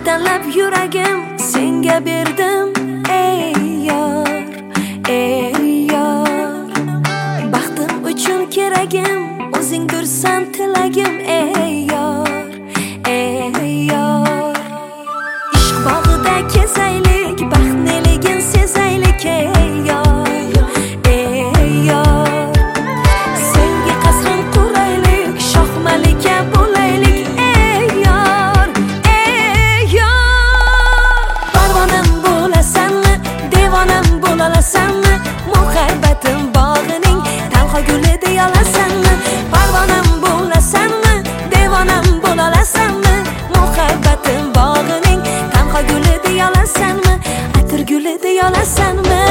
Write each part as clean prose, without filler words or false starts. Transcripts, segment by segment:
tanlab yuragim senga berdim. Ey yor, ey yor, baxtim uchun keragim o'zingdirsan tilagim. Ey yor, ey yor, ishq bog'ida kezaylik, baxtliligin sezaylik. Ey yor, ey yor, senga qasrin quraylik, shoh malika bo'laylik. Ey yor, ey yor, parvonam bo'lasanmi, devonam bo'lalasanmi, muhabbatim bog'ining tanho guli deyolasanmi? Parvonam bo'lasanmi, devonam bo'lalasanmi, muhabbatim bog'ining tanho guli deyolasanmi, atir guli deyolasanmi?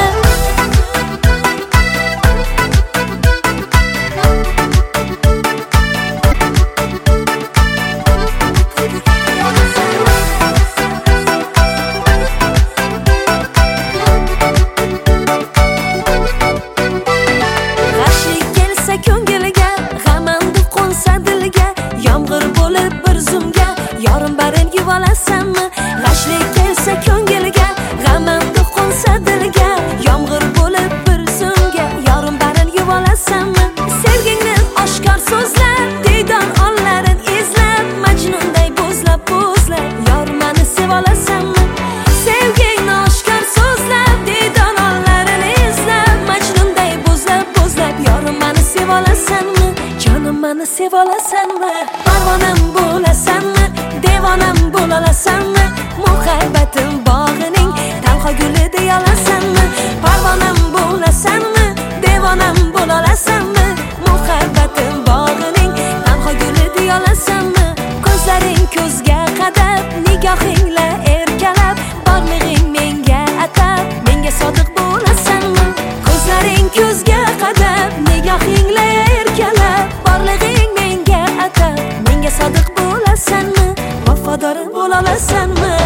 G'ashlik kelsa ko'ngilga, g'amandi qo'nsa dilga, yomg'ir bo'lib bir zumga yorim barin yuvolasanmi? G'ashlik kelsa ko'ngilga, g'amandi qo'nsa dilga, yomg'ir bo'lib bir zumga yorim barin yuvolasanmi? Sevgingni oshkor so'zlab, diydon onlarin izlab, majnunday bo'zlab bo'zlab yor meni sevolasanmi? Sevgingni oshkor so'zlab, diydon onlarin izlab, majnunday bo'zlab bo'zlab yorim meni sevolasanmi? Jonim meni sevolasanmi? Parvonam bo'lasanmi, devonam bo'lalasanmi, muhabbatim bog'ining tanho guli deyolasanmi? Parvonam bo'lasanmi, devonam bo'lalasanmi, muhabbatim bog'ining tanho guli deyolasanmi? Ko'zlaring ko'zga qadab, nigohingla erkalab, borlig'ing menga atab, menga sodiq bo'lasanmi? Ko'zlaring ko'zga qadab, nigohingla erkalab, borlig'ing menga atab, menga sodiq bo'lasanmi? Vafodorim bo'lolasanmi?